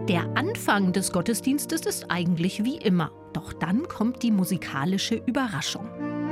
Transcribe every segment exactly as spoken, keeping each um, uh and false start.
Der Anfang des Gottesdienstes ist eigentlich wie immer. Doch dann kommt die musikalische Überraschung.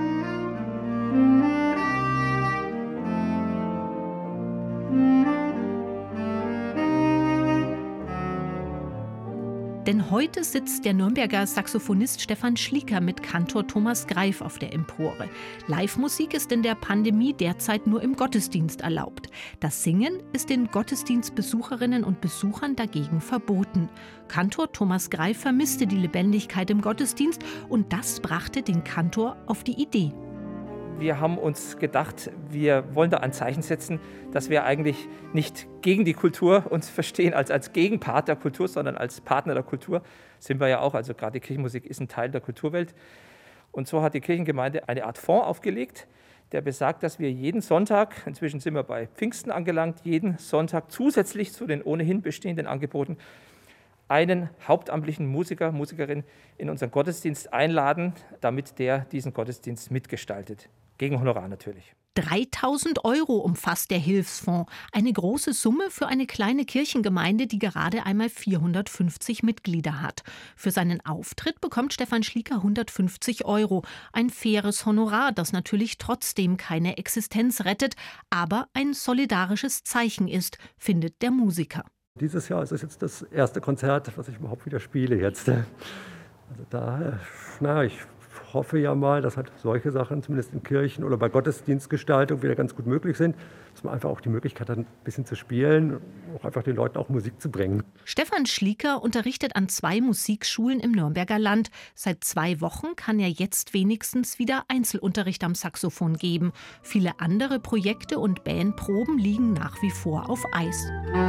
Denn heute sitzt der Nürnberger Saxophonist Stefan Schlieker mit Kantor Thomas Greif auf der Empore. Live-Musik ist in der Pandemie derzeit nur im Gottesdienst erlaubt. Das Singen ist den Gottesdienstbesucherinnen und Besuchern dagegen verboten. Kantor Thomas Greif vermisste die Lebendigkeit im Gottesdienst und das brachte den Kantor auf die Idee. Wir haben uns gedacht, wir wollen da ein Zeichen setzen, dass wir eigentlich nicht gegen die Kultur uns verstehen als, als Gegenpart der Kultur, sondern als Partner der Kultur. Sind wir ja auch, also gerade die Kirchenmusik ist ein Teil der Kulturwelt. Und so hat die Kirchengemeinde eine Art Fonds aufgelegt, der besagt, dass wir jeden Sonntag, inzwischen sind wir bei Pfingsten angelangt, jeden Sonntag zusätzlich zu den ohnehin bestehenden Angeboten einen hauptamtlichen Musiker, Musikerin in unseren Gottesdienst einladen, damit der diesen Gottesdienst mitgestaltet. Gegen Honorar natürlich. dreitausend Euro umfasst der Hilfsfonds. Eine große Summe für eine kleine Kirchengemeinde, die gerade einmal vierhundertfünfzig Mitglieder hat. Für seinen Auftritt bekommt Stefan Schlieker hundertfünfzig Euro. Ein faires Honorar, das natürlich trotzdem keine Existenz rettet, aber ein solidarisches Zeichen ist, findet der Musiker. Dieses Jahr ist es jetzt das erste Konzert, was ich überhaupt wieder spiele jetzt. Also da, na, ich hoffe ja mal, dass halt solche Sachen zumindest in Kirchen oder bei Gottesdienstgestaltung wieder ganz gut möglich sind, dass man einfach auch die Möglichkeit hat, ein bisschen zu spielen, auch einfach den Leuten auch Musik zu bringen. Stefan Schlieker unterrichtet an zwei Musikschulen im Nürnberger Land. Seit zwei Wochen kann er jetzt wenigstens wieder Einzelunterricht am Saxophon geben. Viele andere Projekte und Bandproben liegen nach wie vor auf Eis.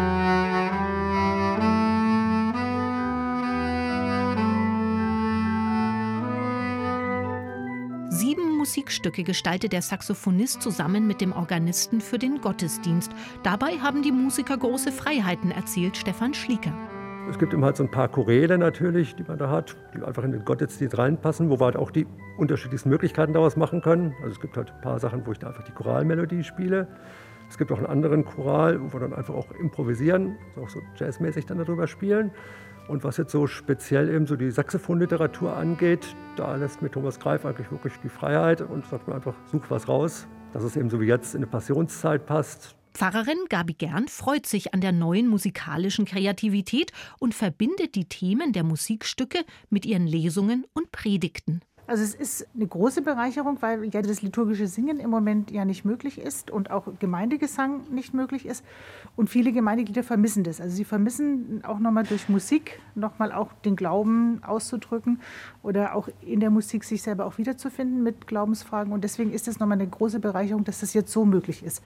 Sieben Musikstücke gestaltet der Saxophonist zusammen mit dem Organisten für den Gottesdienst. Dabei haben die Musiker große Freiheiten, erzählt Stefan Schlieker. Es gibt immer halt so ein paar Choräle natürlich, die man da hat, die einfach in den Gottesdienst reinpassen, wo wir halt auch die unterschiedlichsten Möglichkeiten daraus machen können. Also es gibt halt ein paar Sachen, wo ich da einfach die Choralmelodie spiele. Es gibt auch einen anderen Choral, wo wir dann einfach auch improvisieren, auch so jazzmäßig dann darüber spielen. Und was jetzt so speziell eben so die Saxophonliteratur angeht, da lässt mir Thomas Greif eigentlich wirklich die Freiheit und sagt mir einfach, such was raus, dass es eben so wie jetzt in eine Passionszeit passt. Pfarrerin Gabi Gern freut sich an der neuen musikalischen Kreativität und verbindet die Themen der Musikstücke mit ihren Lesungen und Predigten. Also es ist eine große Bereicherung, weil ja das liturgische Singen im Moment ja nicht möglich ist und auch Gemeindegesang nicht möglich ist. Und viele Gemeindeglieder vermissen das. Also sie vermissen auch nochmal durch Musik, nochmal auch den Glauben auszudrücken oder auch in der Musik sich selber auch wiederzufinden mit Glaubensfragen. Und deswegen ist es nochmal eine große Bereicherung, dass das jetzt so möglich ist.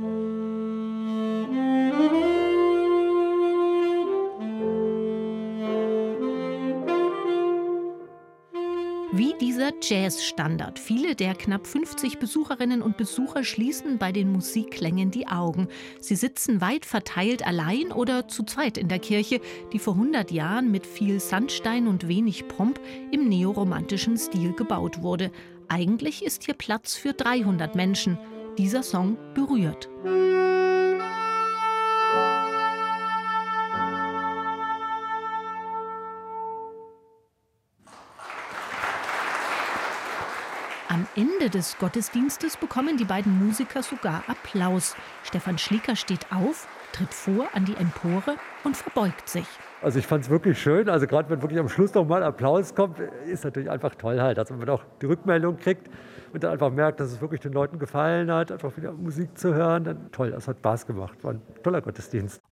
Wie dieser Jazzstandard. Viele der knapp fünfzig Besucherinnen und Besucher schließen bei den Musikklängen die Augen. Sie sitzen weit verteilt allein oder zu zweit in der Kirche, die vor hundert Jahren mit viel Sandstein und wenig Pomp im neoromantischen Stil gebaut wurde. Eigentlich ist hier Platz für dreihundert Menschen. Dieser Song berührt. Am Ende des Gottesdienstes bekommen die beiden Musiker sogar Applaus. Stefan Schlieker steht auf, tritt vor an die Empore und verbeugt sich. Also ich fand es wirklich schön. Also gerade wenn wirklich am Schluss noch mal Applaus kommt, ist natürlich einfach toll halt. Also wenn man auch die Rückmeldung kriegt und dann einfach merkt, dass es wirklich den Leuten gefallen hat, einfach wieder Musik zu hören, dann toll, das hat Spaß gemacht. War ein toller Gottesdienst.